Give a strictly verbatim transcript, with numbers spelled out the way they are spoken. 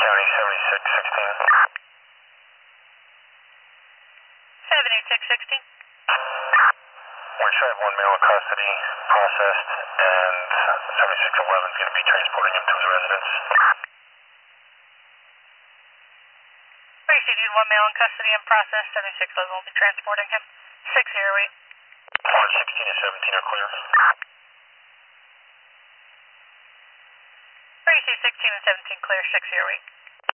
County seventy-six sixteen. seventy-six sixteen. We should have one male in custody processed, and seventy-six eleven is going to be transporting him to his residence. Received one male in custody and process. seventy-six eleven will be transporting him. six zero eight. one sixteen and seventeen are clear. Received sixteen and seventeen clear. six zero eight.